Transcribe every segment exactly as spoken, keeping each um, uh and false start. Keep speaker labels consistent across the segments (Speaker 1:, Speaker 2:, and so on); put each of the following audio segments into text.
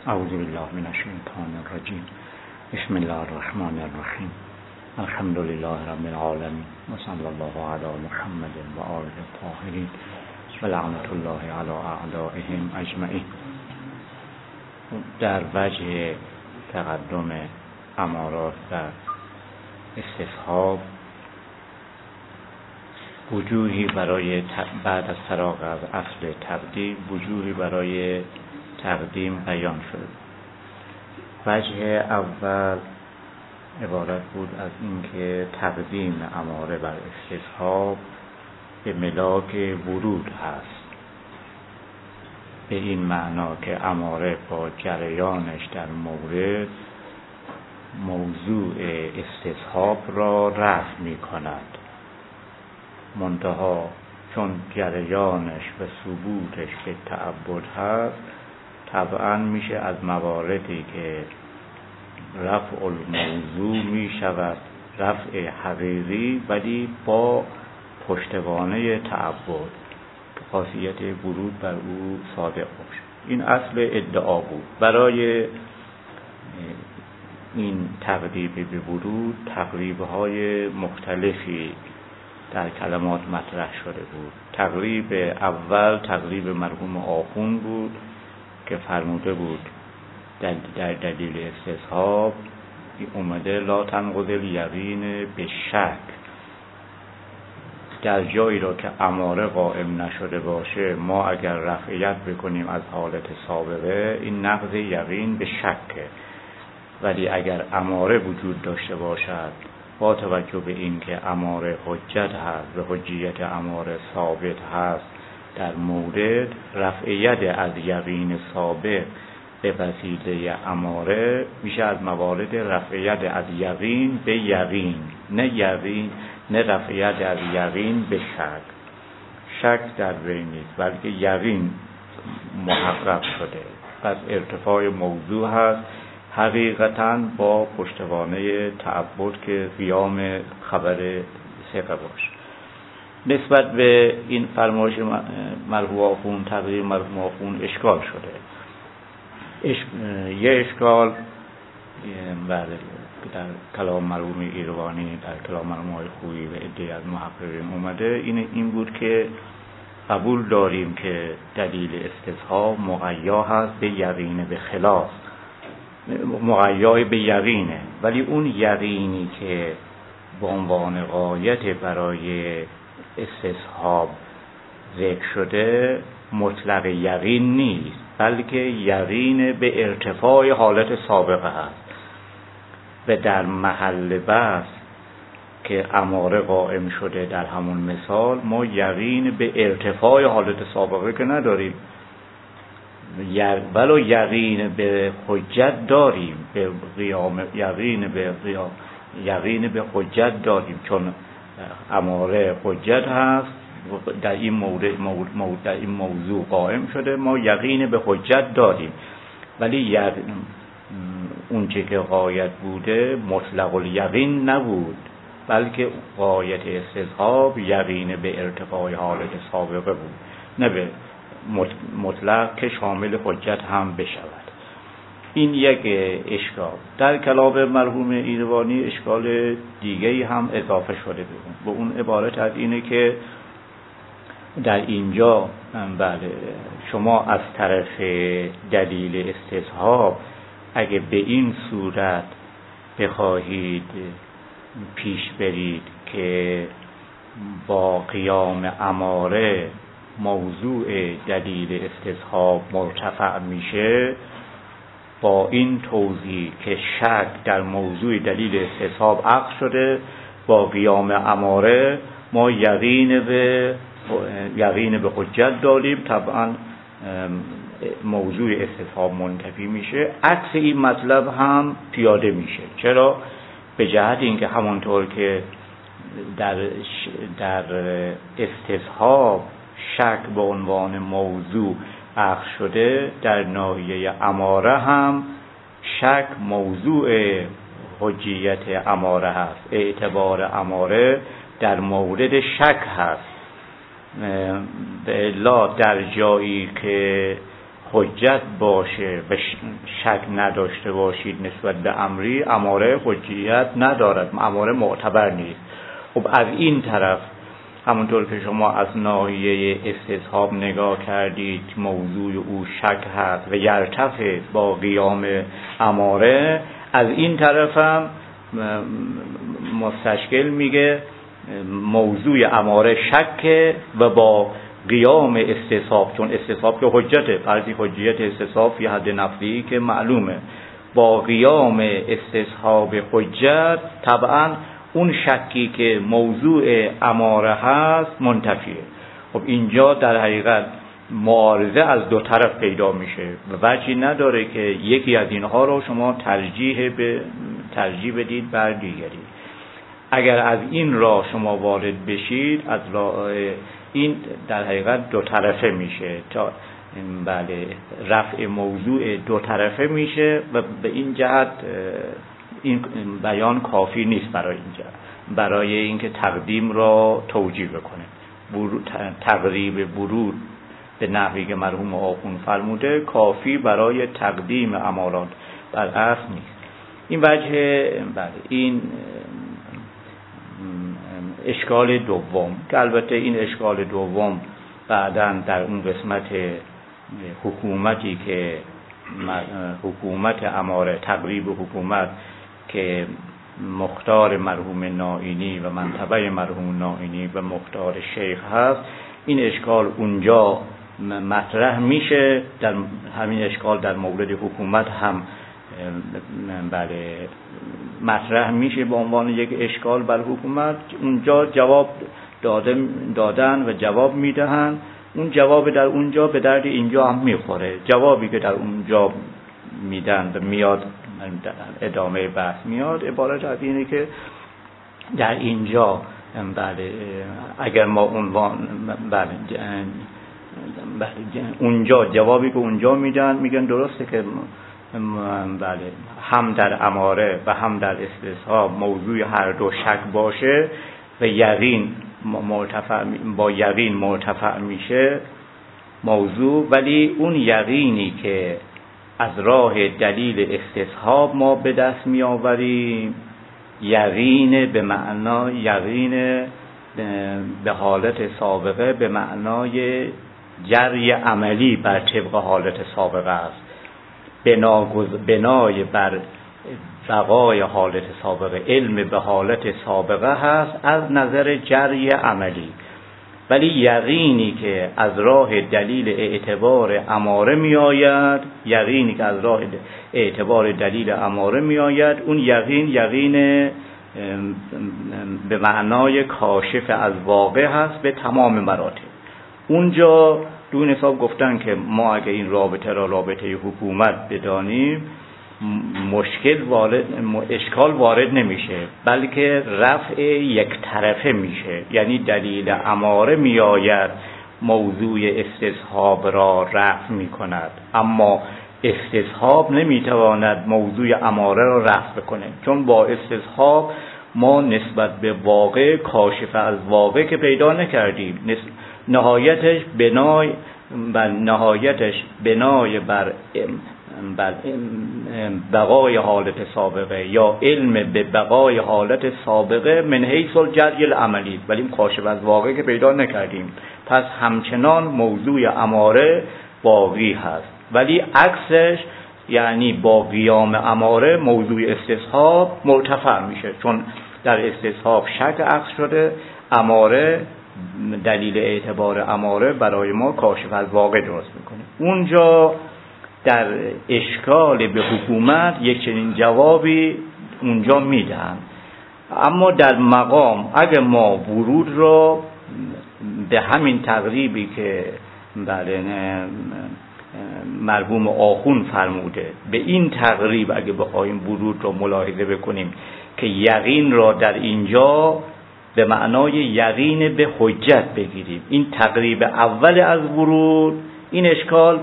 Speaker 1: اعوذ بالله من الشیطان الرجیم. بسم الله الرحمن الرحیم. الحمد لله رب العالمین و صلی الله علی محمد و آله الطاهرین و لعنت الله علی اعدائهم اجمعین. در وجه تقدم امارات در استصحاب وجوهی برای بعد از فراغ از اصل تقدیم وجوهی برای تقدیم بیان شد. وجه اول عبارت بود از اینکه تقدیم اماره بر استصحاب به ملاک ورود هست، به این معنا که اماره با جریانش در مورد موضوع استصحاب را رفع می کند، منتها چون جریانش و ثبوتش به تعبد هست طبعا میشه از مواردی که رفع الموضوع می شود رفع حقیقی ولی با پشتوانه تعبد، خاصیت ورود بر او صادق باشد. این اصل ادعا بود. برای این تقریب به ورود تقریب‌های مختلفی در کلمات مطرح شده بود. تقریب اول تقریب مرحوم آخون بود که فرموده بود در, در دلیل استصحاب اومده لا تنقض الیقین به شک، در جایی را که اماره قائم نشده باشه ما اگر رفعیت بکنیم از حالت سابقه این نقض یقین به شکه، ولی اگر اماره وجود داشته باشد با توجه به این که اماره حجت هست و حجیت اماره ثابت هست در مورد رفعیت از یقین سابق به وسیله اماره میشه از موارد رفعیت از یقین به یقین، نه یقین نه رفعیت از یقین به شک. شک در بین نیست بلکه یقین محقق شده، پس ارتفاع موضوع هست حقیقتاً با پشتوانه تعبد که قیام خبر ثقه باشه. نسبت به این فرمایش مرحوم آخون تقریر مرحوم آخون اشکال شده. اش... یه اشکال بله در کلام مرحوم ایروانی در کلام مرحوم های خویی و عده از محققین اومده این این بود که قبول داریم که دلیل استصحاب مقیا هست به یقین به خلاف، مقیای به یقینه، ولی اون یقینی که به عنوان غایت برای استصحاب ذکر شده مطلق یقین نیست بلکه یقین به ارتفاع حالت سابقه هست و در محل بحث که اماره قائم شده در همون مثال ما یقین به ارتفاع حالت سابقه که نداریم، ولو یقین به حجت داریم، به قیام یقین به قیام یقین به حجت داریم چون اماره حجت هست در این مورد موضوع در این موضوع قائم شده، ما یقین به حجت داریم ولی اون چه که غایت بوده مطلق الیقین نبود بلکه غایت استصحاب یقین به ارتفاع حالت سابقه بود، نه به مطلق که شامل حجت هم بشود. این یک اشکال. در کلام مرحوم ایروانی اشکال دیگه‌ای هم اضافه شده بود. به اون عبارت از اینه که در اینجا بله شما از طرف دلیل استصحاب اگه به این صورت بخواهید پیش برید که با قیام اماره موضوع دلیل استصحاب مرتفع میشه، با این توضیح که شک در موضوع دلیل استصحاب عقد شده با قیام اماره ما یقین به یقین به حجت داریم، طبعا موضوع استصحاب منتفی میشه. عکس این مطلب هم پیاده میشه. چرا؟ به جهت اینکه همونطور که در در استصحاب شک به عنوان موضوع عقد شده در ناحیه اماره هم شک موضوع حجیت اماره هست، اعتبار اماره در مورد شک هست. به الا در جایی که حجت باشه و شک نداشته باشید نسبت به امری، اماره حجیت ندارد، اماره معتبر نیست. خب از این طرف همونطور که شما از ناحیه استصحاب نگاه کردید موضوع او شک هست و یرتفع با قیام اماره، از این طرف هم مستشکل میگه موضوع اماره شک و با قیام استصحاب، چون استصحاب که حجته، فرضی حجیت استصحاب یه حد نفلی که معلومه، با قیام استصحاب حجت طبعا اون شکی که موضوع اماره هست منتفیه. خب اینجا در حقیقت معارضه از دو طرف پیدا میشه و وجهی نداره که یکی از اینها رو شما ترجیح به ترجیح بدید بر دیگری. اگر از این راه شما وارد بشید، از راه این در حقیقت دو طرفه میشه، تا بله رفع موضوع دو طرفه میشه و به این جهت این بیان کافی نیست برای اینجا، برای اینکه تقدیم را توجیه بکنه. تقریب ورود به نحوی که مرحوم آخوند فرموده کافی برای تقدیم امارات بر اصل نیست. این وجه بله این اشکال دوم که البته این اشکال دوم بعداً در اون قسمت حکومتی که حکومت اماره، تقریب حکومت که مختار مرحوم نائینی و منطبه مرحوم نائینی و مختار شیخ هست، این اشکال اونجا مطرح میشه. در همین اشکال در مورد حکومت هم بله مطرح میشه به عنوان یک اشکال بر حکومت. اونجا جواب داده دادن و جواب میدهن، اون جواب در اونجا به درد اینجا هم میخوره. جوابی که در اونجا میدن و میاد در ادامه بحث میاد عبارت از اینه که در اینجا بله اگر ما عنوان بله اونجا جوابی که اونجا میدن میگن درسته که بله هم در اماره و هم در استصحاب موضوع هر دو شک باشه و یقین مرتفع با یقین مرتفع میشه موضوع، ولی اون یقینی که از راه دلیل استصحاب ما به دست می آوریم یقین به معنای یقین به حالت سابقه به معنای جری عملی بر طبق حالت سابقه است، بنای بر بقای حالت سابقه، علم به حالت سابقه هست از نظر جری عملی. ولی یقینی که از راه دلیل اعتبار اماره می آید، یقینی که از راه اعتبار دلیل اماره می آید، اون یقین یقین به معنای کاشف از واقع هست به تمام مراتب. اونجا دون حساب گفتن که ما اگه این رابطه را رابطه حکومت بدانیم مشکل وارد اشکال وارد نمیشه، بلکه رفع یک طرفه میشه. یعنی دلیل اماره میآید موضوع استصحاب را رفع میکند، اما استصحاب نمیتواند موضوع اماره را رفع کنه، چون با استصحاب ما نسبت به واقع کاشف از واقع که پیدا نکردیم. نهایتش بنای بر نهایتش بنای بر بر بقای حالت سابقه یا علم به بقای حالت سابقه من حیث الجری العملی، ولی کاشف از واقع که پیدا نکردیم، پس همچنان موضوع اماره باقی هست. ولی عکسش یعنی با قیام اماره موضوع استصحاب مرتفع میشه، چون در استصحاب شک عکس شده، اماره دلیل اعتبار اماره برای ما کاشف از واقع درست میکنه. اونجا در اشکال به حکومت یک چنین جوابی اونجا میدن. اما در مقام اگه ما ورود را به همین تقریبی که بله مرحوم آخوند فرموده، به این تقریب اگه بخوایم ورود را ملاحظه بکنیم که یقین را در اینجا به معنای یقین به حجت بگیریم، این تقریب اول از ورود، این اشکال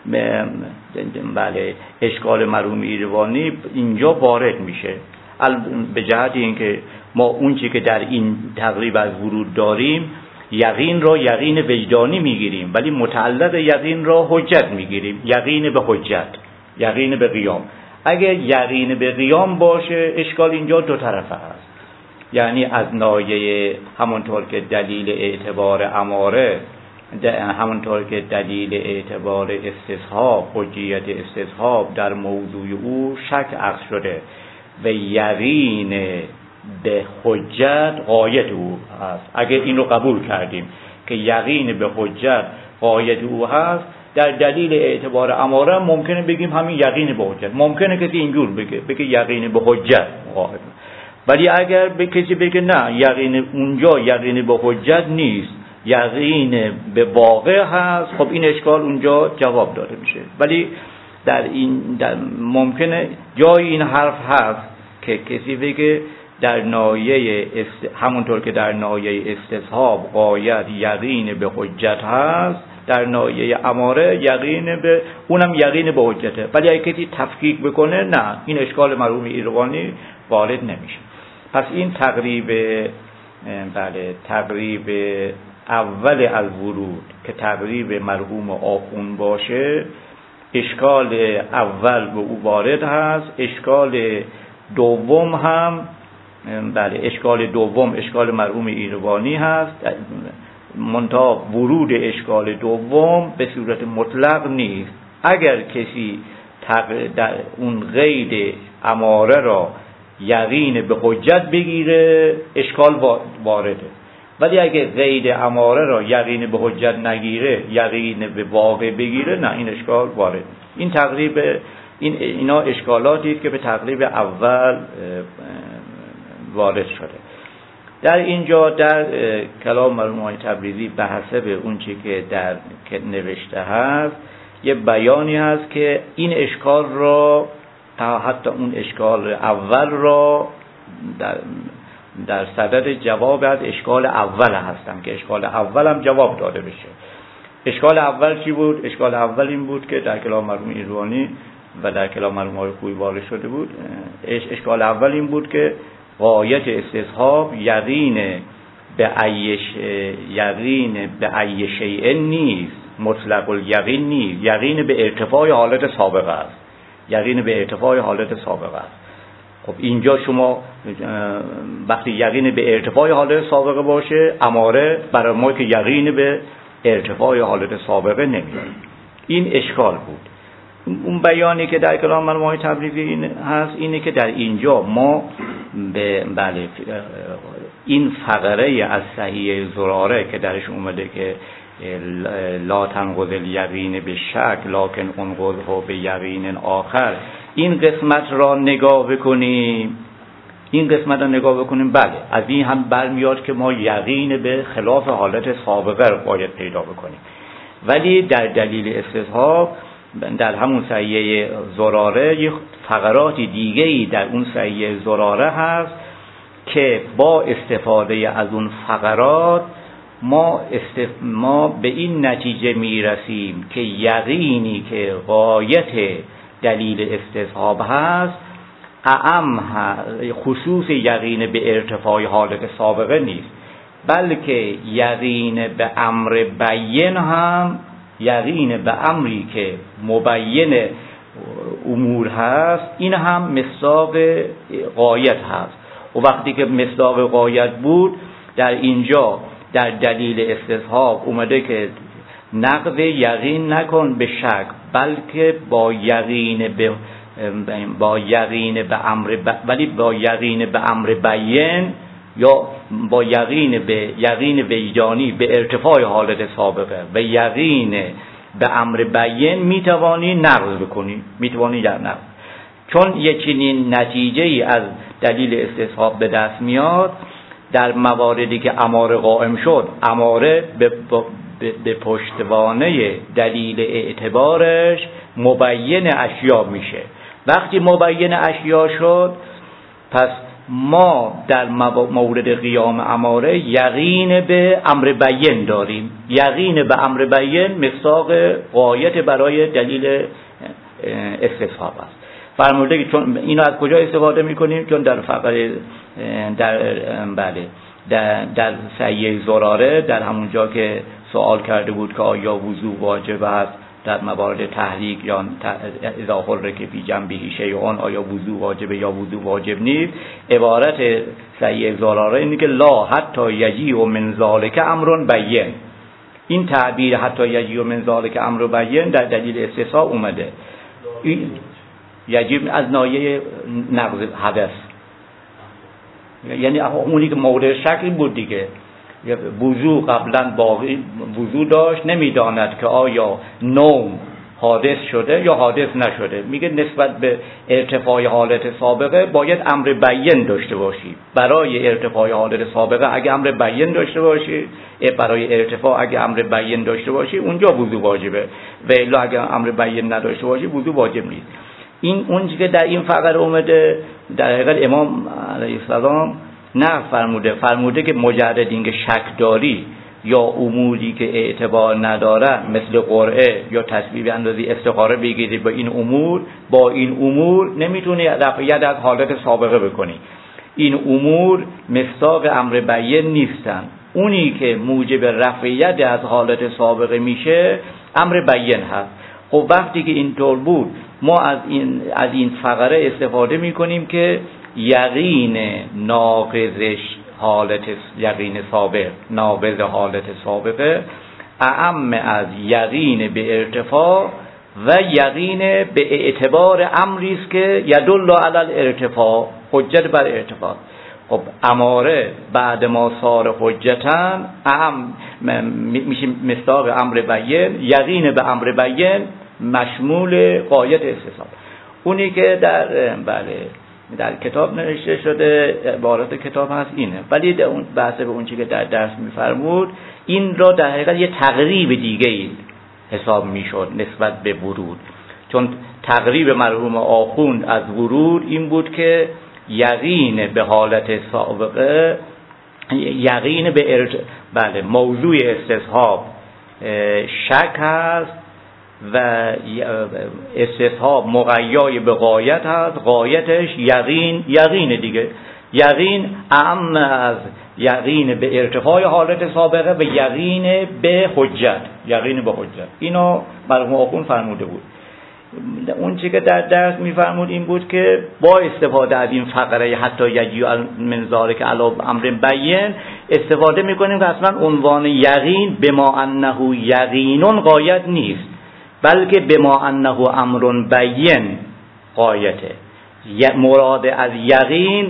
Speaker 1: بله اشکال مرحوم ایروانی اینجا وارد میشه. به جهت اینکه ما اون چی که در این تقریب از ورود داریم یقین را یقین وجدانی میگیریم، ولی متعلق یقین را حجت میگیریم، یقین به حجت، یقین به قیام. اگه یقین به قیام باشه اشکال اینجا دو طرفه هست، یعنی از ناحیه همونطور که دلیل اعتبار اماره، همونطور که دلیل اعتبار استصحاب، حجیت استصحاب در موضوع او شک عقد شده و یقین به حجت غایت او هست. اگر این رو قبول کردیم که یقین به حجت غایت او هست، در دلیل اعتبار اماره ممکنه بگیم همین یقین به حجت. ممکنه کسی اینجور بگه بگه یقین به حجت غایت، ولی اگر به کسی بگه نه یقین اونجا یقین به حجت نیست، یقین به واقع هست، خب این اشکال اونجا جواب داده میشه. ولی در این در ممکنه جای این حرف هست که کسی بگه در ناحیه است... همونطور که در ناحیه استصحاب غایت یقین به حجت هست، در ناحیه اماره یقین به اونم یقین به حجته. ولی اگه کسی تفکیک بکنه نه، این اشکال مرحوم ایروانی وارد نمیشه. پس این تقریب بله تقریب اول از ورود که تقریب مرحوم آخوند باشه، اشکال اول به او وارد هست. اشکال دوم هم بله اشکال دوم اشکال مرحوم ایروانی هست، منتها ورود اشکال دوم به صورت مطلق نیست. اگر کسی در اون قید اماره را یقین به حجت بگیره اشکال وارده، ولی اگه قید اماره را یقین به حجت نگیره، یقین به واقع بگیره، نه این اشکال وارد. این تقریب این اینا اشکالاتی است که به تقریب اول وارد شده. در اینجا در کلام مرحوم تبریزی به حسب اون چی که در نوشته هست یه بیانی هست که این اشکال را تا حتی اون اشکال اول را در در صدد جواب از اشکال اول هستم که اشکال اول هم جواب داده بشه. اشکال اول چی بود؟ اشکال اول این بود که در کلام مرحوم ایروانی و در کلام مرحوم آقای خویی وارد شده بود. اشکال اول این بود که غایت استصحاب یقین به ایش یقین به ای شیء نیست، مطلق الیقین نیست، یقین به ارتفاع حالت سابقه است، یقین به ارتفاع حالت سابقه است. خب اینجا شما وقتی یقین به ارتفاع حالت سابقه باشه، اماره برای ما که یقین به ارتفاع حالت سابقه نمیاد. این اشکال بود. اون بیانی که در کلام مرحوم تبریزی این هست اینه که در اینجا ما به بله این فقره از صحیح زراره که درش اومده که لا تنقض الیقین به شک لکن انقضه به یقین آخر، این قسمت را نگاه بکنیم این قسمت را نگاه بکنیم بله از این هم برمیاد که ما یقین به خلاف حالت سابقه را باید پیدا بکنیم. ولی در دلیل استصحاب در همون صحیح زراره یک فقرات دیگه‌ای در اون صحیح زراره هست که با استفاده از اون فقرات ما استف... ما به این نتیجه میرسیم که یقینی که غایت دلیل استصحاب هست اعم خصوص یقین به ارتفاع حالت سابقه نیست، بلکه یقین به امر بیین هم یقین به امری که مبین امور هست این هم مصداق غایت هست. و وقتی که مصداق غایت بود در اینجا در دلیل استصحاب اومده که نقض یقین نکن به شک، بلکه با یقین به با یقین به امر ب... ولی با یقین به امر بیین یا با یقین به یقین وجدانی به ارتفاع حالت سابقه و یقین به امر بیین میتوانی نقض بکنی، میتوانی در نقض. چون یک چنین نتیجه ای از دلیل استصحاب به دست میاد در مواردی که اماره قائم شد، اماره به, به, به پشتوانه دلیل اعتبارش مبین اشیا میشه. وقتی مبین اشیا شد پس ما در مورد قیام اماره یقین به امر بیین داریم. یقین به امر بیین مصداق غایت برای دلیل استصحاب است. فرموده که چون اینو از کجا استفاده میکنیم؟ چون در فقره در بله در, در سعیه زراره در همون جا که سوال کرده بود که آیا وضو واجب است در موارد تحریک یا اذا حرک فی جنبه شیء، آیا وضو واجبه یا وضو واجب نیست، عبارت سعیه زراره اینه که لا حتی یجیء من ذلک امر بین. این تعبیر حتی یجیء من ذلک امر بین در دلیل استثناء اومده. این یجیب از ناحیه نقض حدث، یعنی اونی که مورد شک بود دیگه، وضو قبلا باقی وضو داشت، نمیداند که آیا نوم حادث شده یا حادث نشده، میگه نسبت به ارتفاع حالت سابقه باید امر بیان داشته باشی. برای ارتفاع حالت سابقه اگه امر بیان داشته باشی، برای ارتفاع اگه امر بیان داشته باشی اونجا وضو واجبه، و الا اگه امر بیان نداشته باشی وضو واجب نیست. این اون چیزی که در این فقره اومده در حقیقت امام علیه السلام نه فرموده فرموده که مجرد اینکه شک داری یا اموری که اعتبار نداره مثل قرعه یا تسبیح اندازی استخاره بگیری با این امور، با این امور نمیتونی رفع ید از حالت سابقه بکنی. این امور مصداق امر بیان نیستن. اونی که موجب رفع ید از حالت سابقه میشه امر بیان هست. خب وقتی که اینطور بود ما از این از این فقره استفاده میکنیم که یقین ناقضش حالت یقین سابق، ناقض حالت سابقه اعم از یقین به ارتفاع و یقین به اعتبار امری است که یدل علی الارتفاع، حجت بر ارتفاع. خب اماره بعد ما صار حجتن اهم میشه مصداق امر بیان، یقین به امر بیان مشمول غایت استثبات. اونی که در بله در کتاب نوشته شده، عبارت کتاب هست اینه، ولی در اون بحث به اون چیزی که در درس میفرمود این را در حقیقت یه تقریب دیگه ای حساب میشد نسبت به ورود. چون تقریب مرحوم آخوند از ورود این بود که یقین به حالت سابقه، یقین به ارج... بله موضوع استصحاب شک هست و استصحاب مقیای به غایت هست، غایتش یقین یقین دیگه. یقین اعم از یقین به ارتفاع حالت سابقه و یقین به حجت، یقین به حجت. اینو مرحوم آخوند فرموده بود. اون چی که در درس میفرمود این بود که با استفاده از این فقره حتی یجیء من ذلک علی امر بیان استفاده میکنیم که اصلا عنوان یقین بما انه یقینون غایت نیست، بلکه بما انه امر بیان غایته. مراد از یقین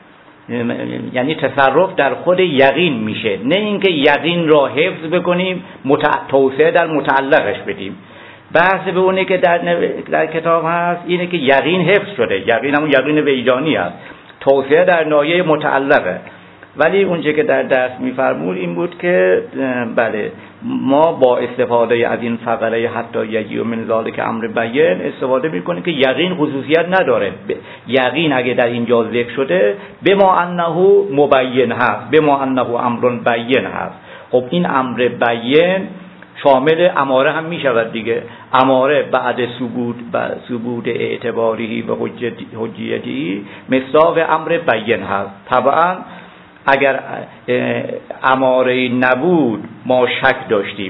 Speaker 1: یعنی تصرف در خود یقین میشه، نه اینکه یقین را حفظ بکنیم توسعه در متعلقش بدیم. بحث به اونه که در, در کتاب هست اینه که یقین حفظ شده، یقین همون یقین وجدانی هست، توسعه در ناحیه متعلقه. ولی اونچه که در درس میفرمود این بود که بله ما با استفاده از این فقره حتی یجیء من ذلک امر بیان استفاده میکنیم که یقین خصوصیت نداره. یقین اگه در اینجا ذکر شده بما انه مبین هست، بما انه امر بیان هست. خب این امر بیان شامل اماره هم می شود دیگه. اماره بعد ثبوت بعد ثبوت اعتباری و حجیتی مصداق امر بیان هست. طبعا اگر اماره نبود ما شک داشتیم،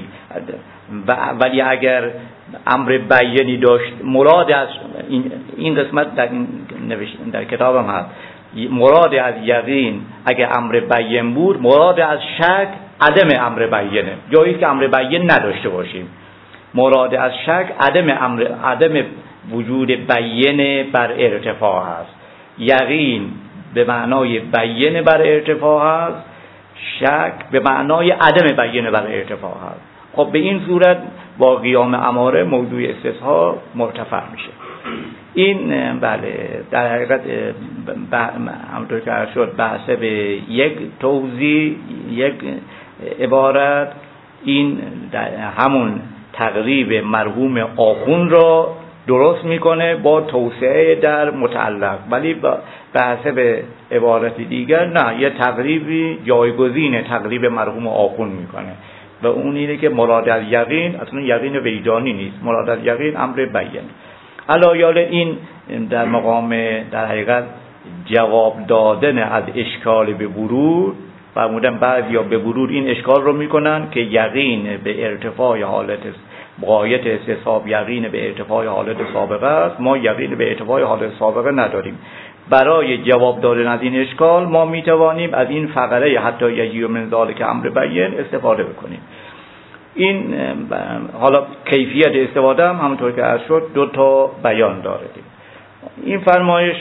Speaker 1: ولی اگر امر بیانی داشت مراد از این, این قسمت در, این در کتابم هست، مراد از یقین اگر امر بیان بود، مراد از شک عدم امر بیانه، جایی که امر بیان نداشته باشیم. مراد از شک عدم امر عدم وجود بیان بر ارتفاع هست. یقین به معنای بیان بر ارتفاع هست، شک به معنای عدم بیان بر ارتفاع هست. خب به این صورت با قیام اماره موضوع استصحاب مرتفع میشه. این بله در حقیقت همونطور که عرض شد بحث به یک توضیح، یک عبارت، این همون تقریب مرحوم آخوند را درست میکنه با توسعه در متعلق، ولی بحث به عبارت دیگر نه، یه تقریبی جایگزین تقریب مرحوم آخوند میکنه و اون اینه که مراد از یقین اصلا یقین وجدانی نیست، مراد از یقین امر بیان. علایال این در مقام در حقیقت جواب دادن از اشکال به ورود فرمودن بعد یا به مرور این اشکال رو میکنن که یقین به ارتفاع حالت غایت استصحاب یقین به ارتفاع حالت سابقه است، ما یقین به ارتفاع حالت سابقه نداریم. برای جواب دادن از این اشکال ما میتوانیم از این فقره حتی یجیء من ذلک امر بیان استفاده بکنیم. این حالا کیفیت استفاده هم همونطور که عرض شد دو تا بیان داره. این فرمایش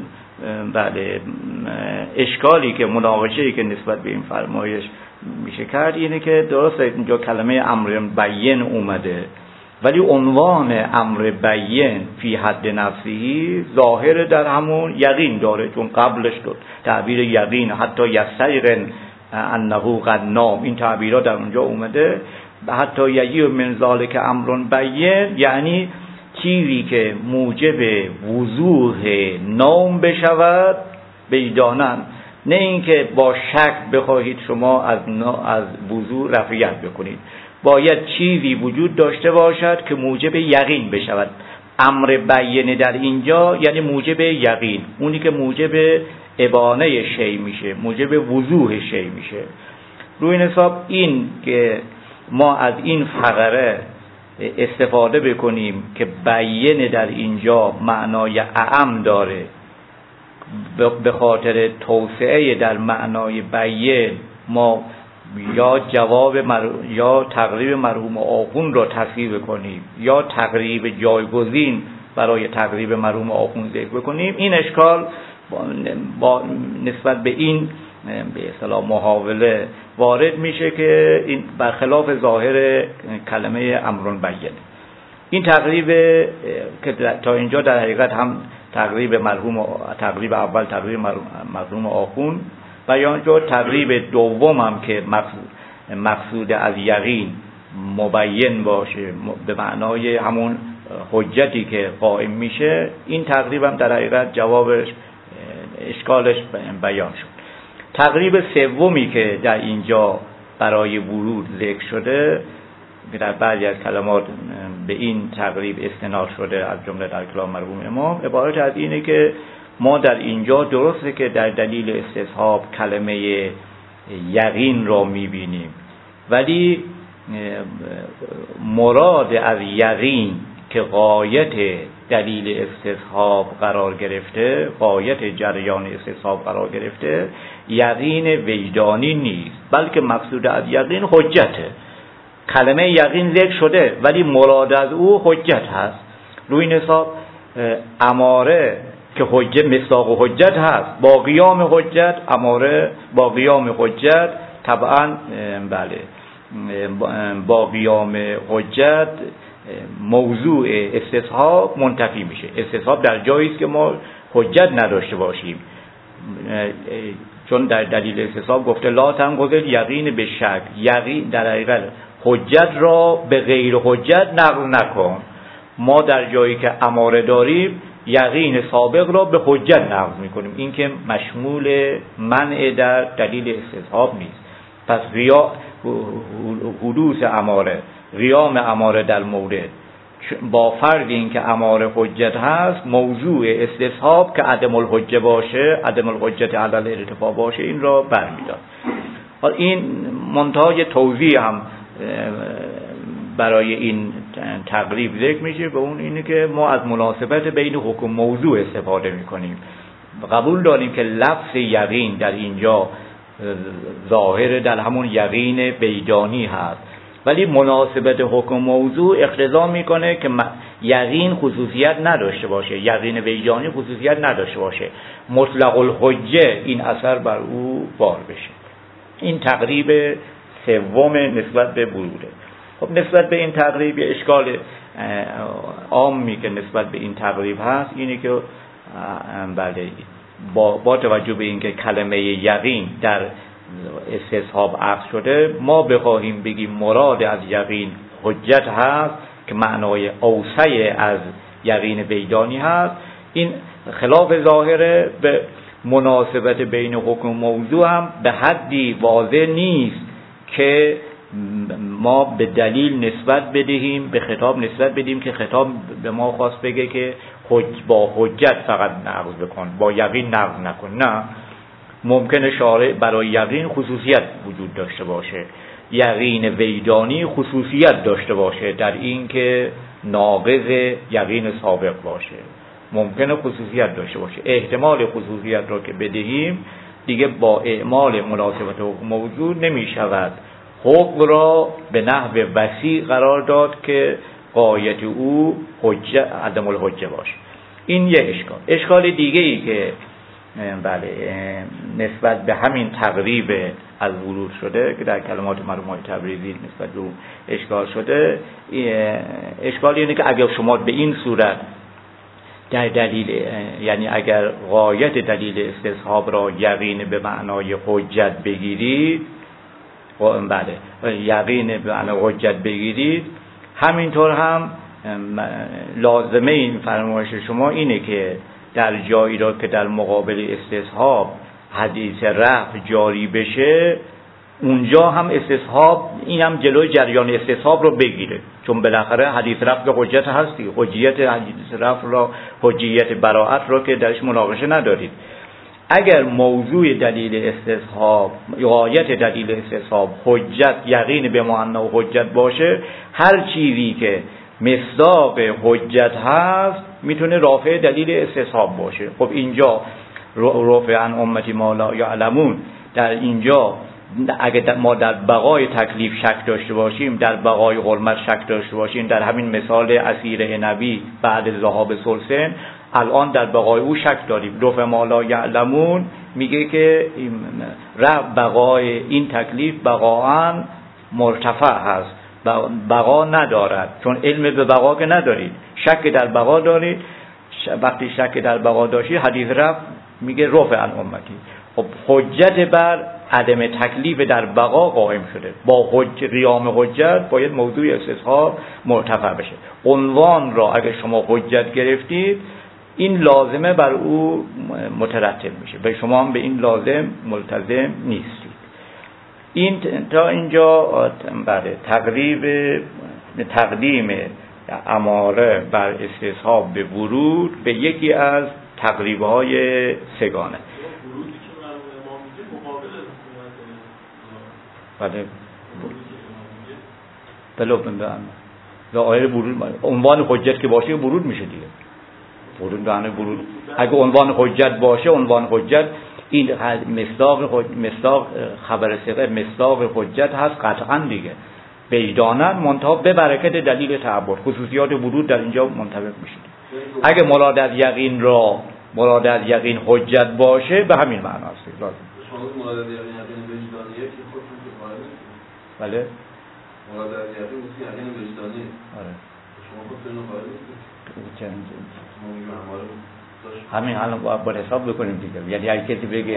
Speaker 1: بله اشکالی که مناقشه‌ای که نسبت به این فرمایش میشه کرد اینه که درسته اینجا کلمه امر بیان اومده ولی عنوان امر بیان فی حد نفسی ظاهر در همون یقین داره، چون قبلش داد تعبیر یقین حتی یستیقن انه قد نام، این تعبیرها در اونجا اومده. حتی یجیء من ذلک امر بیان یعنی چیزی که موجب وضوح نام بشود بدانن، نه اینکه با شک بخواهید شما از از وضوح رفعیت بکنید. باید چیزی وجود داشته باشد که موجب یقین بشود. امر بیان در اینجا یعنی موجب یقین، اونی که موجب ابانه شی میشه، موجب وضوح شی میشه. روی حساب این که ما از این فقره استفاده بکنیم که بیان در اینجا معنای اعم داره، به خاطر توسعه در معنای بیان ما یا جواب مر... یا تقریب مرحوم آخوند را تصحیح کنیم یا تقریب جایگزین برای تقریب مرحوم آخوند ذکر بکنیم. این اشکال با... با نسبت به این به اصطلاح محاوله وارد میشه که این برخلاف ظاهر کلمه امرون بیان. این تقریب که تا اینجا در حقیقت هم تقریب مرحوم تقریب اول تقریب مرحوم آخوند بیان شد، تقریب دوم هم که مقصود, مقصود از یقین مبین باشه به معنای همون حجتی که قائم میشه، این تقریب هم در حقیقت جوابش اشکالش بیان شد. تقریب سومی که در اینجا برای ورود ذکر شده که در بعضی از کلمات به این تقریب استناد شده از جمله در کلام مرحوم امام، عبارت از اینه که ما در اینجا درسته که در دلیل استصحاب کلمه یقین را میبینیم ولی مراد از یقین که غایت دلیل استصحاب قرار گرفته، غایت جریان استصحاب قرار گرفته، یقین وجدانی نیست، بلکه مقصود از یقین حجته. کلمه یقین ذکر شده ولی مراد از او حجت هست. روی این حساب اماره که حجت مصداق حجت هست، با قیام حجت اماره با قیام حجت طبعا بله با قیام حجت موضوع استصحاب منتفی میشه. استصحاب در جایی است که ما حجت نداشته باشیم، چون در دلیل استصحاب گفته لا تنقض یقین به شک، یقین در حقیقت حجت را به غیر حجت نقل نکن. ما در جایی که اماره داریم یقین سابق را به حجت نقل میکنیم، این که مشمول منع در دلیل استصحاب نیست. پس ریا حدوث اماره، قیام اماره در مورد با فرض این که اماره حجت هست، موضوع استصحاب که عدم الحجه باشه، عدم الحجت علی الارتفاع باشه، این را برمیدار. این منتهای توضیح هم برای این تقریب ذکر میشه به اون اینه که ما از مناسبت بین حکم موضوع استفاده میکنیم. قبول داریم که لفظ یقین در اینجا ظاهر در همون یقین بیدانی هست، ولی مناسبت حکم موضوع اقتضا میکنه که یقین خصوصیت نداشته باشه، یقین بیدانی خصوصیت نداشته باشه، مطلق الحجه این اثر بر او بار بشه. این تقریب سوم نسبت به بروده. خب نسبت به این تقریب اشکال عامی که نسبت به این تقریب هست اینه که بله با, با توجه به اینکه کلمه یقین در استصحاب عقد شده، ما بخواهیم بگیم مراد از یقین حجت هست که معنای اوسع از یقین بیدانی هست، این خلاف ظاهره. به مناسبت بین حکم موضوع هم به حدی واضح نیست که ما به دلیل نسبت بدهیم، به خطاب نسبت بدیم که خطاب به ما خواست بگه که حج با حجت فقط نقض بکن، با یقین نقض نکن. نه، ممکنه شارع برای یقین خصوصیت وجود داشته باشه، یقین وجدانی خصوصیت داشته باشه در این که ناقض یقین سابق باشه، ممکنه خصوصیت داشته باشه. احتمال خصوصیت را که بدهیم دیگه با اعمال مناسبت حکم موجود نمی شود حکم را به نحو وسیع قرار داد که غایت او حجه عدم الحجه باشه. این یک اشکال. اشکال دیگه ای که بله نسبت به همین تقریب از ورود شده که در کلمات مرحوم تبریزی نسبت به اون اشکال شده، اشکال اینه که اگر شما به این صورت در دلیل، یعنی اگر غایت دلیل استصحاب را یقین به معنای حجت بگیرید، بله یقین به معنای حجت بگیرید، همینطور هم لازمه این فرمایش شما اینه که در جایی را که در مقابل استصحاب حدیث رفع جاری بشه، اونجا هم استصحاب این هم جلوی جریان استصحاب رو بگیره، چون بالاخره حدیث رفع به حجت هستی، حجیت حدیث رفع را، حجیت براءت را که درش مناقشه ندارید. اگر موضوع دلیل استصحاب، غایت دلیل استصحاب حجت، یقین به معنی و حجت باشه، هر چیزی که مصداق حجت هست میتونه رافع دلیل استصحاب باشه. خب اینجا رافع عن امتی ما لا یعلمون، در اینجا اگر ما در بقای تکلیف شک داشته باشیم، در بقای حرمت شک داشته باشیم، در همین مثال اسیر نبی بعد ذهاب سلسن الان در بقای او شک داریم. رافع ما لا یعلمون میگه که بقای این تکلیف بقاً مرتفع هست، بقا ندارد، چون علم به بقا که ندارید، شک در بقا دارید. وقتی شک در بقا داشتید حدیث رفع میگه رفع عن امتی. خب حجت بر عدم تکلیف در بقا قائم شده، با حج قیام حجت باید موضوع استصحاب مرتفع بشه. عنوان را اگر شما حجت گرفتید این لازمه بر او مترتب میشه، به شما هم به این لازم ملتزم نیستید. این تا اینجا بله تقریب تقدیم اماره بر استصحاب به ورود به یکی از تقریب‌های سگانه. بله بله به آیه ورود، عنوان حجت که باشه ورود میشه دیگه. ورود دانه ورود اگه عنوان حجت باشه، عنوان حجت این مصداق مصداق خبر ثقه مصداق حجت هست قطعا دیگه. وجدانن منتها به برکت دلیل تعبد، خصوصیات ورود در اینجا منطبق میشه. اگه مراد از یقین را مراد از یقین حجت باشه به همین معنا است. لازم
Speaker 2: شما مراد از یقین وجدانیه که خودتون که قائل
Speaker 1: بله
Speaker 2: مراد از یقین است یقین وجدانیه. آره شما خودتون قائل نیستید.
Speaker 1: همین الان با حساب بکنیم دیگه. یعنی اگه کسی بگه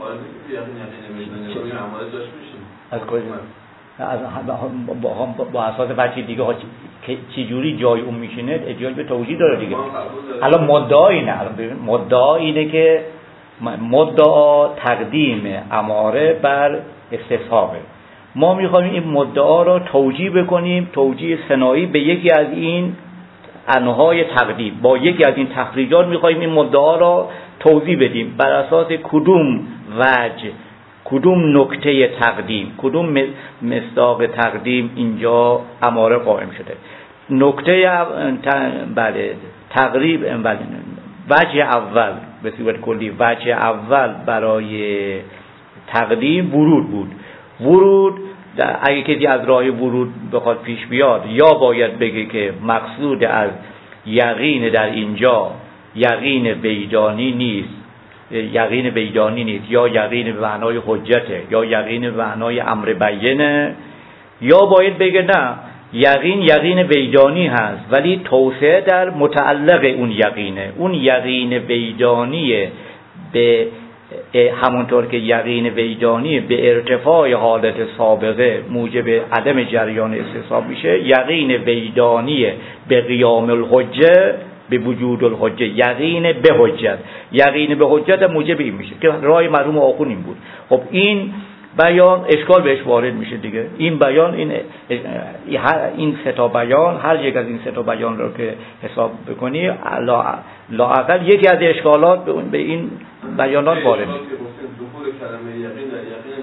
Speaker 1: از کجا از با با اساس بچه دیگه ها چی جوری جای اون میشینه احتیاج به توجیه داره دیگه. الان مدعا اینه، الان ببین مدعا اینه که مدعا تقدیم اماره بر استصحابه. ما میخوایم این مدعا را توجیه بکنیم، توجیه ثنایی به یکی از این انواع تقدیم، با یکی از این تخریجات میخوایم این مدعا را توضیح بدیم بر اساس کدوم وجه، کدوم نکته تقدیم، کدوم مصداق تقدیم اینجا اماره قائم شده. نکته بله تقریب بله وجه اول به صورت کلی، وجه اول برای تقدیم ورود بود. ورود اگه کسی از راه ورود بخواد پیش بیاد، یا باید بگه که مقصود از یقین در اینجا یقین وجدانی نیست، یقین وجدانی نیست، یا یقین به معنای حجته، یا یقین به معنای امر بیینه، یا باید بگه نه یقین یقین وجدانی هست ولی توسعه در متعلق اون یقینه. اون یقین وجدانی به همونطور که یقین وجدانی به ارتفاع حالت سابقه موجب عدم جریان استصحاب میشه، یقین وجدانی به قیام الحجه، به وجود الحجه، یقین به حجت، یقین به حجت موجب این میشه که رای مرحوم آخون این بود. خب این بیان اشکال بهش وارد میشه دیگه. این بیان این این سه تا بیان، هر یک از این سه تا بیان رو که حساب بکنی لااقل یکی از اشکالات به این بیانات وارد میشه.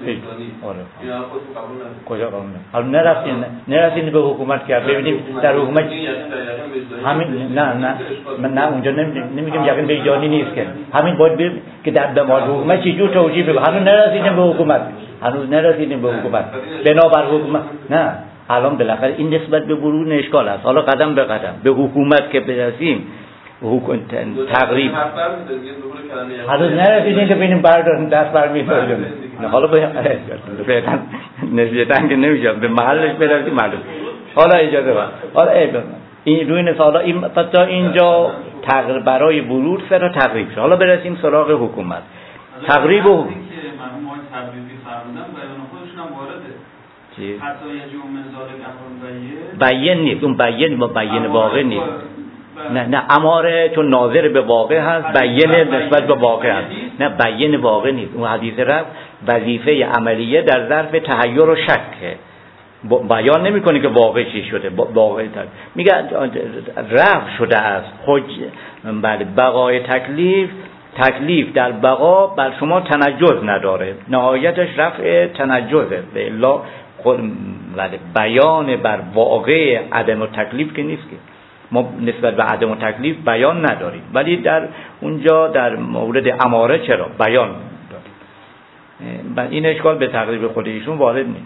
Speaker 1: آره
Speaker 2: اینا خودتون قبول ندارید
Speaker 1: کجا قبول ندارید حالا نرسین نرسین به حکومت کرد ببینید در حکومت همین نه نه من نه اونجا نمیگم یقین وجدانی نیست که همین باید ببین که در دماغ حکومت چه جور توجیه بگم هنوز نرسیدیم به حکومت هنوز نرسیدیم به حکومت بنابر حکومت نه الان بالاخره این نسبت به برون اشکال است حالا قدم به قدم به حکومت که برسیم حکومت تقریب هنوز نرسیدیم که ببینیم برداریم دست برمی‌داریم حالا به فعلا نسبتاً که نمیشه به محلش برسیم معلوم حالا اجازه بده حالا این روی نسالا این تا اینجا تقریبا برای ورود سه تا تقریب شد حالا برسیم سراغ حکومت تقریب و
Speaker 3: مرحوم آقای تبریزی فرمودن بیان خودشون هم وارده
Speaker 1: چی
Speaker 3: حتی یجوم من ذالک امر بیه
Speaker 1: بیان نیست اون بیان با بیان واقع نیست نه نه اماره چون ناظر به واقع هست بیان نسبت به واقع هست نه بیان واقع نیست اون حدیث رفت وظیفه عملیه در ظرف تحیر و شکه بیان نمی‌کنه که واقع چی شده واقع میگه رفع شده است خود بله بقای تکلیف تکلیف در بقا بر شما تنجز نداره نهایتش رفع تنجزه به الا خود بله بیان بر واقع عدم و تکلیف که نیست که ما نسبت به عدم و تکلیف بیان نداریم ولی در اونجا در مورد اماره چرا بیان داریم این اشکال به تقریب خود ایشون وارد نیست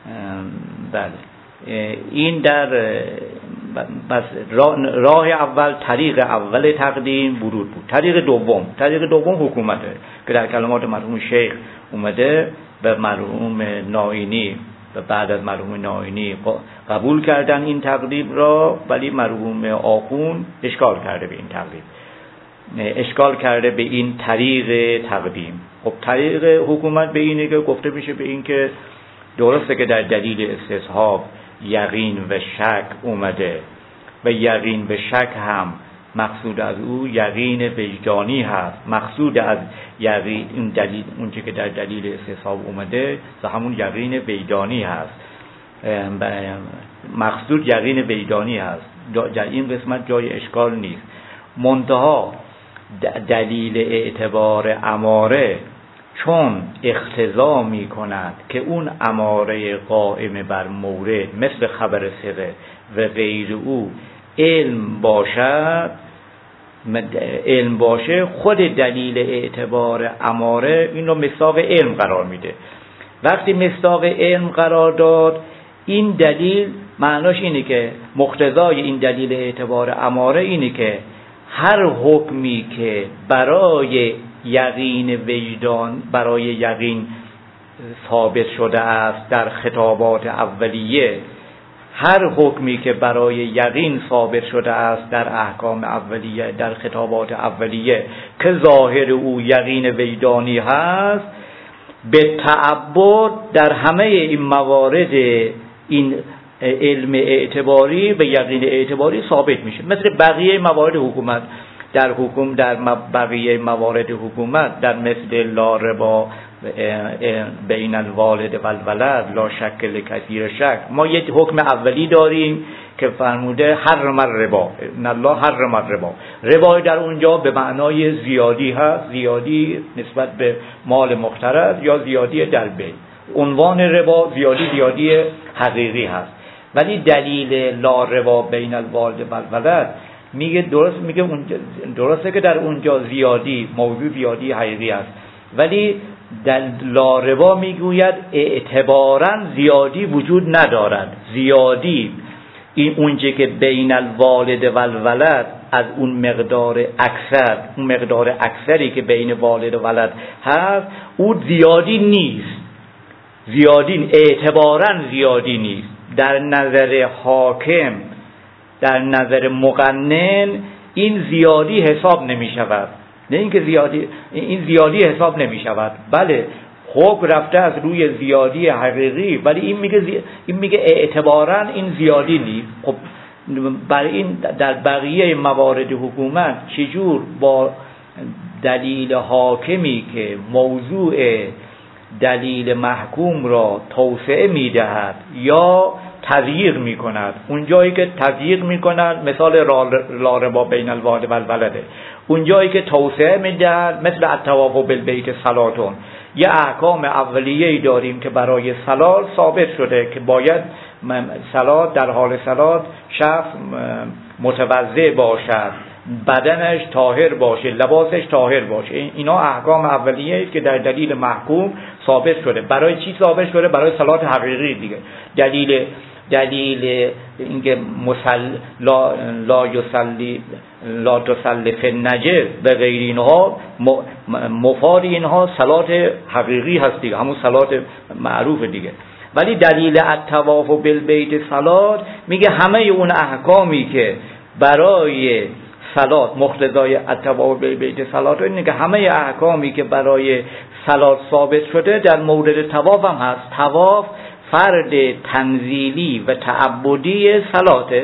Speaker 1: بله این در بس راه اول طریق اول تقدیم ورود بود طریق دوم طریق دوم حکومته که در کلمات مرحوم شیخ اومده به مرحوم نائینی و بعد از مرحوم نائینی قبول کردن این تقدیم را ولی مرحوم آخوند اشکال کرده به این تقدیم اشکال کرده به این طریق تقدیم خب طریق حکومت به اینه که گفته میشه به این که درسته که در دلیل استصحاب یقین و شک اومده و یقین و شک هم مقصود از او یقین وجدانی هست مقصود از یقین این دلیل اونچه که در دلیل استصحاب اومده و همون یقین وجدانی هست مقصود یقین وجدانی هست در این قسمت جای اشکال نیست منتها دلیل اعتبار اماره چون اقتضا می کند که اون اماره قائم بر مورد مثل خبر ثقه و غیر او علم باشد علم باشه خود دلیل اعتبار اماره این رو مصداق علم قرار میده وقتی مصداق علم قرار داد این دلیل معناش اینه که مقتضای این دلیل اعتبار اماره اینه که هر حکمی که برای یقین وجدان برای یقین ثابت شده است در خطابات اولیه هر حکمی که برای یقین ثابت شده است در احکام اولیه در خطابات اولیه که ظاهر او یقین وجدانی هست به تعبد در همه این موارد این علم اعتباری و یقین اعتباری ثابت میشه مثل بقیه موارد حکومت در حکم در بقیه موارد حکومت در مثل لا ربا بین الوالد و الولد لا شک لکثیر شک ما یک حکم اولی داریم که فرموده حرم الربا ان الله حرم الربا ربا در اونجا به معنای زیادی هست زیادی نسبت به مال مقترض یا زیادی در بی عنوان ربا زیادی زیادی حقیقی هست ولی دلیل لا ربا بین الوالد و الولد میگه درست میگه اونجا درسته که در اونجا زیادی موضوع زیادی حقیقی است ولی در لاربا میگوید اعتباراً زیادی وجود ندارد زیادی این اونچه که بین الوالد و الولد از اون مقدار اکثر اون مقدار اکثری که بین والد و ولد هست او زیادی نیست زیادی اعتباراً زیادی نیست در نظر حاکم در نظر مقنن این زیادی حساب نمی شود نه اینکه زیادی این زیادی حساب نمی شود بله حکم رفته از روی زیادی حقیقی ولی این میگه زی... این میگه اعتباراً این زیادی نیست خب برای این در بقیه موارد حکومت چجور با دلیل حاکمی که موضوع دلیل محکوم را توسعه میدهد یا تضییق می کند اون جایی که تضییق می کند مثال لا ربا بین الوالد و الولده اون جایی که توسعه می دهد مثل الطواف بالبیت صلاتون یه احکام اولیه‌ای داریم که برای صلات ثابت شده که باید صلات در حال صلات شخص متوضئ باشد، بدنش طاهر باشه، لباسش طاهر باشه. اینا احکام اولیه است که در دلیل محکوم ثابت شده. برای چی ثابت شده؟ برای صلات حقیقی دیگه. دلیل دلیل اینکه مصل لا لا یصلی لا تصلی فی النجس به غیر اینها مفاد اینها صلات حقیقی هست دیگه، همون صلات معروف دیگه. ولی دلیل الطواف بالبیت صلات میگه همه اون احکامی که برای صلات مقتضای الطواف بالبیت صلات، اینه که همه احکامی که برای صلات ثابت شده در مورد طواف هم هست. طواف فرد تنزیلی و تعبدی صلاته.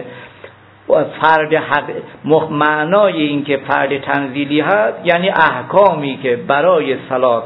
Speaker 1: فرد حق... معنای این که فرد تنزیلی هست یعنی احکامی که برای صلات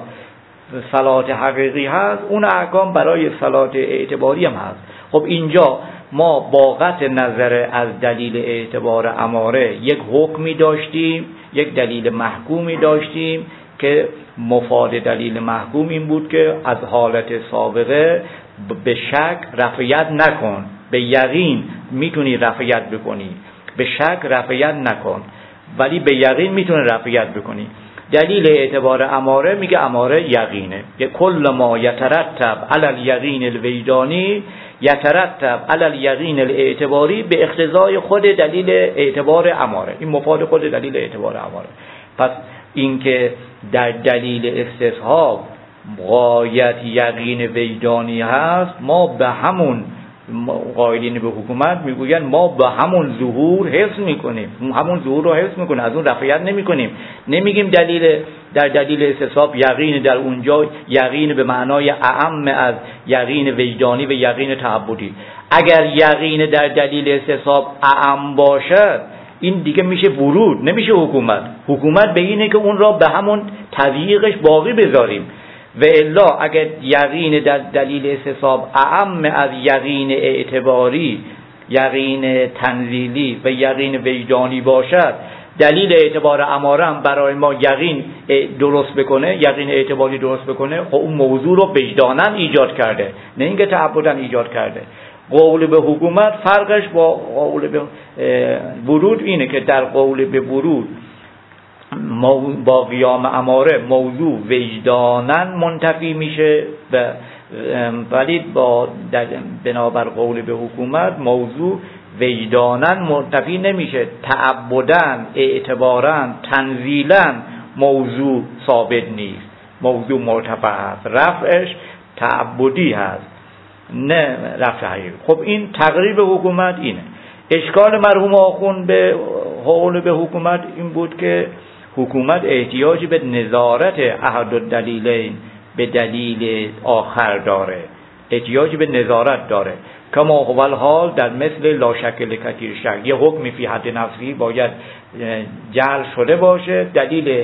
Speaker 1: صلات حقیقی هست، اون احکام برای صلات اعتباری هم هست. خب اینجا ما با قطع نظر از دلیل اعتبار اماره یک حکمی داشتیم، یک دلیل محکومی داشتیم که مفاد دلیل محکوم این بود که از حالت سابقه به شک رفعیت نکن، به یقین میتونی رفعیت بکنی، به شک رفعیت نکن، ولی به یقین میتونی رفعیت بکنی. دلیل اعتبار اماره میگه اماره یقینه، که کل ما یترتب علی الیقین الوجدانی یترتب علی الیقین الاعتباری به اقتضای خود دلیل اعتبار اماره. این مفاد خود دلیل اعتبار اماره. پس اینکه در دلیل استصحاب غایت یقین وجدانی هست، ما به همون قائلین به حکومت میگوین ما به همون ظهور حفظ میکنیم، همون ظهور رو حفظ میکنیم، از اون رفعیت نمیکنیم. نمیگیم دلیل در دلیل استصحاب یقین در اونجا یقین به معنای اعم از یقین وجدانی و یقین تعبدی. اگر یقین در دلیل استصحاب اعم باشد این دیگه میشه ورود، نمیشه حکومت. حکومت به اینه که اون را به همون تضییقش باقی بذاریم، و الا اگر یقین در دلیل استصحاب اعم از یقین اعتباری، یقین تنزیلی و یقین وجدانی باشد، دلیل اعتبار اماره هم برای ما یقین درست بکنه، یقین اعتباری درست بکنه، خب اون موضوع رو وجداناً ایجاد کرده، نه اینکه تعبداً ایجاد کرده. قول به حکومت فرقش با قول به ورود اینه که در قول به ورود با قیام اماره موضوع وجداناً منتفی میشه، و ولی با بنابر قول به حکومت موضوع وجداناً منتفی نمیشه. تعبداً، اعتباراً، تنزیلاً موضوع ثابت نیست، موضوع مرتفع هست، رفعش تعبدی هست نه رفع حقیقی. خب این تقریب حکومت اینه. اشکال مرحوم آخوند به قول به حکومت این بود که حکومت احتیاجی به نظارت احد الدلیلین به دلیل آخر داره، احتیاجی به نظارت داره. کما هو الحال در مثل لا شک لکثیر شک، یه حکمی فی حد نفسی باید جعل شده باشه، دلیل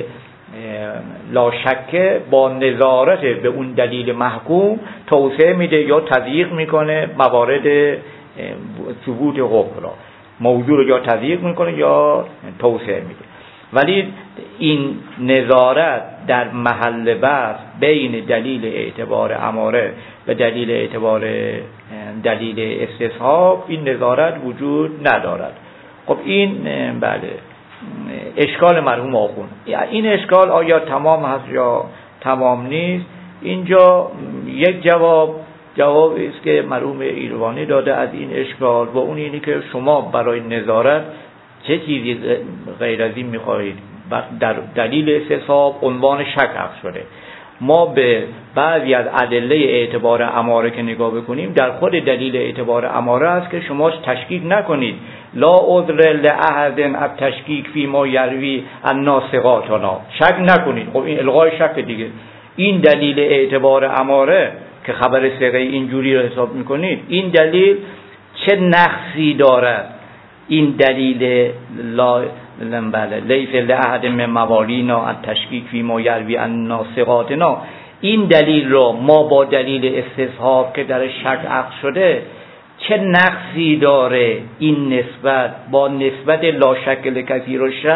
Speaker 1: لا شک با نظارت به اون دلیل محکوم توسعه میده یا تضییق میکنه موارد ثبوت حکم را، موضوع رو یا تضییق میکنه یا توسعه میده. ولی این نظارت در محل بحث بین دلیل اعتبار اماره و دلیل اعتبار دلیل استصحاب، این نظارت وجود ندارد. خب این بله اشکال مرحوم آخوند. این اشکال آیا تمام هست یا تمام نیست؟ اینجا یک جواب جواب است که مرحوم ایروانی داده از این اشکال، و اون اینی که شما برای نظارت چه چیزی غیر از این می‌خواهید؟ در دلیل استصحاب عنوان شک حذف شده. ما به بعضی از ادله اعتبار اماره که نگاه بکنیم، در خود دلیل اعتبار اماره است که شما تشکیک نکنید. لا عذر لاحد التشکیک فی ما یروی الناسقاتنا، شک نکنید. خب این الغای شک دیگه. این دلیل اعتبار اماره که خبر ثقه اینجوری رو حساب میکنید، این دلیل چه نقصی دارد؟ این دلیل لا بله لیس لاحد من موالینا التشکیک فی ما یروی الناسقاتنا، این دلیل رو ما با دلیل استصحاب که در شک عقد شده چه نقصی داره؟ این نسبت با نسبت لا شک لکثیر و شک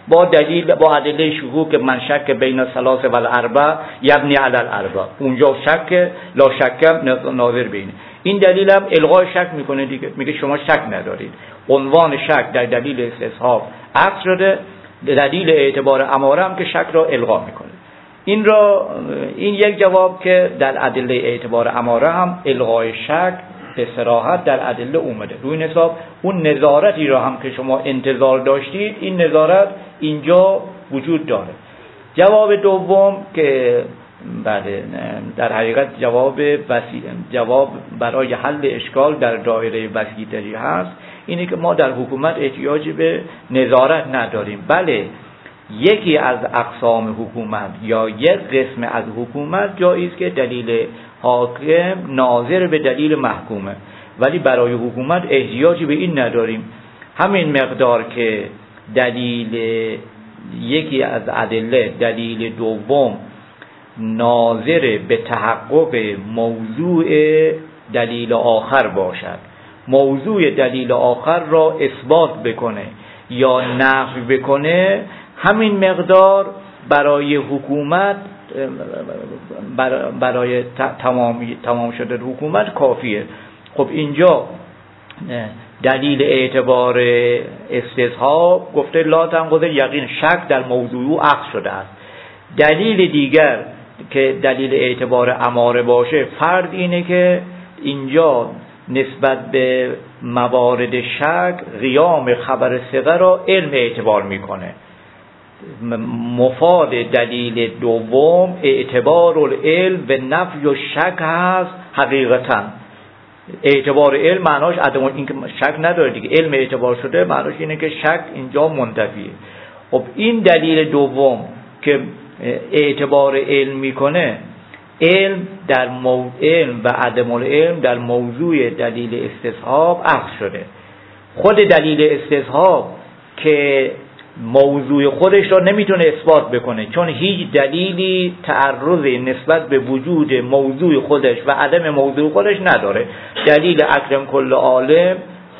Speaker 1: با دلیل با ادله شکوک که من شک بین الثلاث و الاربع یبنی علی الاربع، اونجا شک لا شک ناظر بینه. این دلیل هم الغای شک میکنه دیگه، میگه شما شک ندارید. عنوان شک در دلیل استصحاب عکس شده، دلیل اعتبار اماره هم که شک را الغا میکنه. این را این یک جواب که در ادله اعتبار اماره هم الغای شک به صراحت در ادله اومده. روی این حساب اون نظارتی را هم که شما انتظار داشتید، این نظارت اینجا وجود داره. جواب دوم که بله در حقیقت جواب وسیع جواب برای حل اشکال در دایره وسیع‌تری هست، اینه که ما در حکومت احتیاجی به نظارت نداریم. بله یکی از اقسام حکومت یا یک قسم از حکومت جایز که دلیل حاکم ناظر به دلیل محکومه، ولی برای حکومت احتیاجی به این نداریم. همین مقدار که دلیل یکی از ادله دلیل دوم ناظر به تحقق موضوع دلیل آخر باشد، موضوع دلیل آخر را اثبات بکنه یا نفی بکنه، همین مقدار برای حکومت برای تمام تمام شده حکومت کافیه. خب اینجا دلیل اعتبار استصحاب گفته لا تنقض یقین، شک در موضوع عکس شده است. دلیل دیگر که دلیل اعتبار اماره باشه فرض اینه که اینجا نسبت به موارد شک قیام خبر ثقه را علم اعتبار میکنه. مفاد دلیل دوم اعتبار العلم به نفی و شک هست. حقیقتا اعتبار علم معناش عدم این که شک نداره دیگه، علم اعتبار شده معناش اینه که شک اینجا منتفیه. خب این دلیل دوم که اعتبار علم میکنه، علم در مو... علم و عدم العلم در موضوع دلیل استصحاب عکس شده. خود دلیل استصحاب که موضوع خودش را نمیتونه اثبات بکنه، چون هیچ دلیلی تعرض نسبت به وجود موضوع خودش و عدم موضوع خودش نداره. دلیل اکرم کل عالم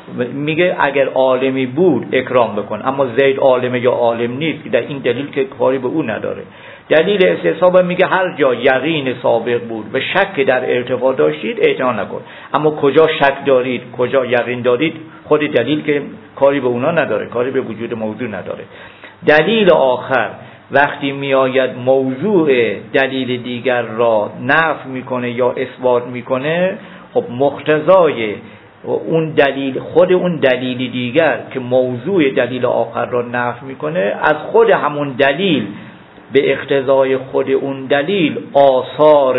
Speaker 1: میگه اگر عالمی بود اکرام بکن، اما زید عالمه یا عالم نیست، در این دلیل که کاری به او نداره. دلیل استصحاب میگه هر جا یقین سابق بود و شک در ارتفاع داشتید اعتنا نکن، اما کجا شک دارید کجا یقین دارید خود دلیل که کاری به اونا نداره، کاری به وجود موضوع نداره. دلیل آخر وقتی میآید موضوع دلیل دیگر را نفی میکنه یا اثبات میکنه، خب مقتضای اون دلیل خود اون دلیل دیگر که موضوع دلیل آخر را نفی میکنه، از خود همون دلیل به اقتضای خود اون دلیل آثار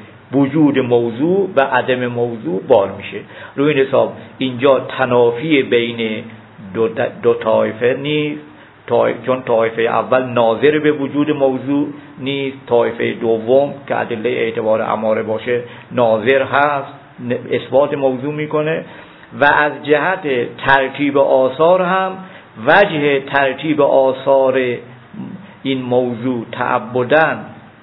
Speaker 1: وجود موضوع و عدم موضوع بار میشه. روی این حساب اینجا تنافی بین دو, دو طایفه نیست، چون طایفه اول ناظر به وجود موضوع نیست، طایفه دوم که ادله اعتبار اماره باشه ناظر هست، اثبات موضوع میکنه. و از جهت ترتیب آثار هم وجه ترتیب آثار این موضوع تعبداً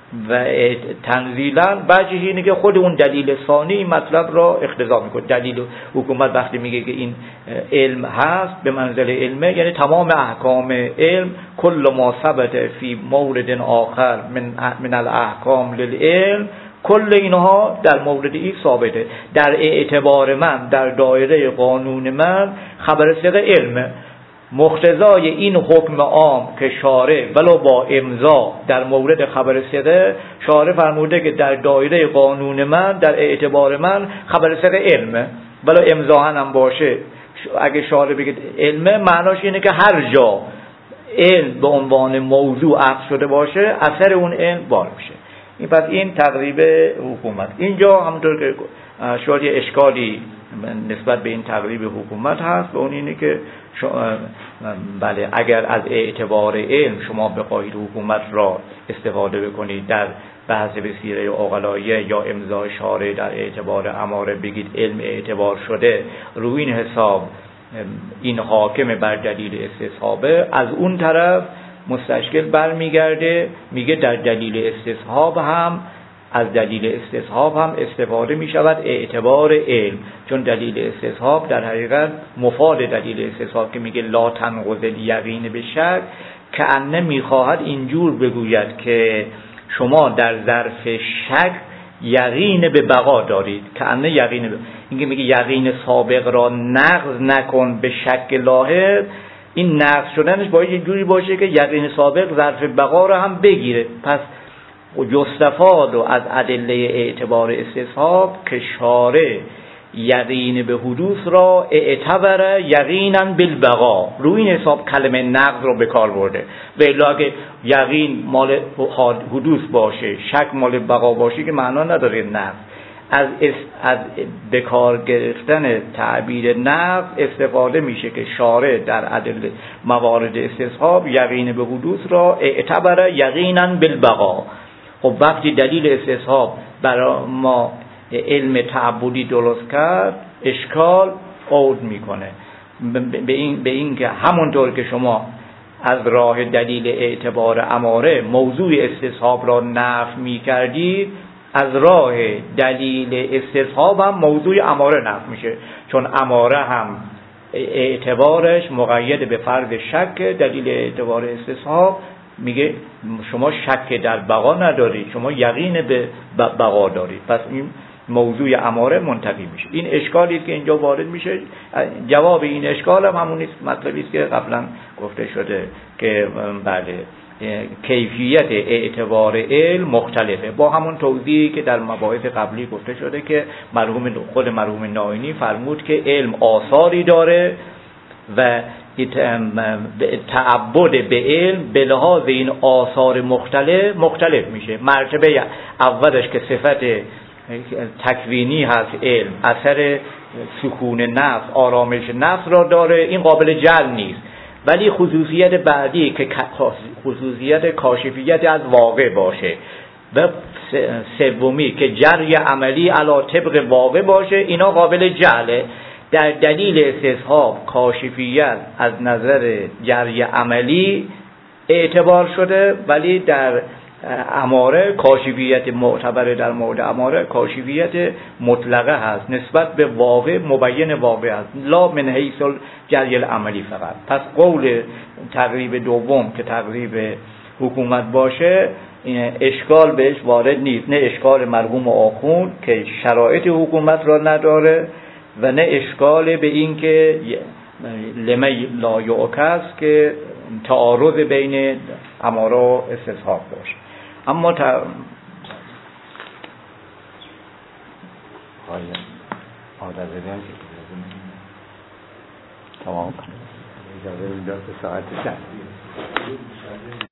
Speaker 1: و تنزیلاً وجه اینه که خود اون دلیل ثانی این مطلب را اقتضا میکنه. دلیل حکومت وقتی میگه که این علم هست به منزله علمه، یعنی تمام احکام علم کل ما ثبت فی مورد آخر من من الاحکام للعلم، کل اینها در مورد این ثابته. در اعتبار من در دایره قانون من خبر ثقه علمه. مقتضای این حکم عام که شارع ولو با امضا در مورد خبر ثقه، شارع فرموده که در دایره قانون من در اعتبار من خبر ثقه علمه، ولو امضا هم باشه. اگه شارع بگه علمه معناش اینه که هر جا علم به عنوان موضوع عکس شده باشه اثر اون علم بار میشه. این پس این تقریب حکومت. اینجا همونطور که شاید یه اشکالی نسبت به این تقریب حکومت هست و اون اینه که بله اگر از اعتبار علم شما بخواهید حکومت را استفاده بکنید در بحث به سیره عقلاییه یا امضای شارع در اعتبار اماره بگید علم اعتبار شده، روی این حساب این حاکم بر دلیل استصحابه، از اون طرف مستشکل برمیگرده میگه در دلیل استصحاب هم از دلیل استصحاب هم استفاده می شود اعتبار علم، چون دلیل استصحاب در حقیقت مفاد دلیل استصحاب که میگه لا تنقض الیقین به شک، که انه میخواهد اینجور بگوید که شما در ظرف شک یقین به بقا دارید. که انه یقین به... اینکه میگه یقین سابق را نقض نکن به شک لاحق، این نقض شدنش باید یه جوری باشه که یقین سابق ظرف بقا را هم بگیره. پس یستفاد و از ادله اعتبار استصحاب که شارع یقین به حدوث را اعتبر یقینا بالبقا، روی این حساب کلمه نقض رو به کار برده. و الا اگه یقین مال حدوث باشه شک مال بقا باشه که معنا نداره نقض. از از به کار گرفتن تعبیر نقض استفاده میشه که شارع در ادله موارد استصحاب یقین به حدوث را اعتبر یقینا بالبقا. خب وقتی دلیل استصحاب برای ما علم تعبدی درست کرد، اشکال عود میکنه به این به این که همونطور که شما از راه دلیل اعتبار اماره موضوع استصحاب را نفی میکردید، از راه دلیل استصحاب هم موضوع اماره نفی میشه، چون اماره هم اعتبارش مقید به فرض شک. دلیل اعتبار استصحاب میگه شما شک در بقا ندارید، شما یقین به بقا دارید. پس این موضوع اماره منتفی میشه. این اشکالی که اینجا وارد میشه، جواب این اشکال هم همون مطلبی است که قبلا گفته شده که بله کیفیت اعتبار علم مختلفه، با همون توضیحی که در مباحث قبلی گفته شده که مرحوم خود مرحوم نائینی فرمود که علم آثاری داره و تعبد به علم به لحاظ این آثار مختلف مختلف میشه. مرتبه اولش که صفت تکوینی هست علم، اثر سکون نفس آرامش نفس را داره، این قابل جعل نیست. ولی خصوصیت بعدی که خصوصیت کاشفیت از واقع باشه و سومی که جری عملی علی طبق واقع باشه، اینا قابل جعله. در دلیل استصحاب کاشفیت از نظر جری عملی اعتبار شده، ولی در اماره کاشفیت معتبر در مورد اماره کاشفیت مطلقه هست، نسبت به واقع مبین واقع هست، لا من حیث الجری العملی فقط. پس قول تقریب دوم که تقریب حکومت باشه اشکال بهش وارد نیست، نه اشکال مرحوم آخوند که شرایط حکومت را نداره و نه اشکال به این که لمی لا یعکس که تعارض بین اماره و استصحاب باشه. اما تا آدر بدن تمام کنیم اجازه میداد به ساعت شد.